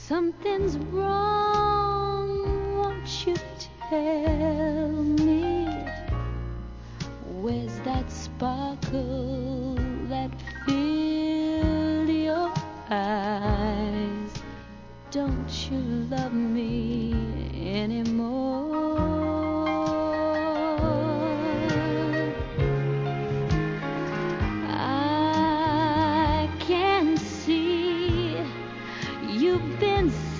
Something's wrong, won't you tell me? Where's that sparkle that filled your eyes? Don't you love me anymore? I can see you've been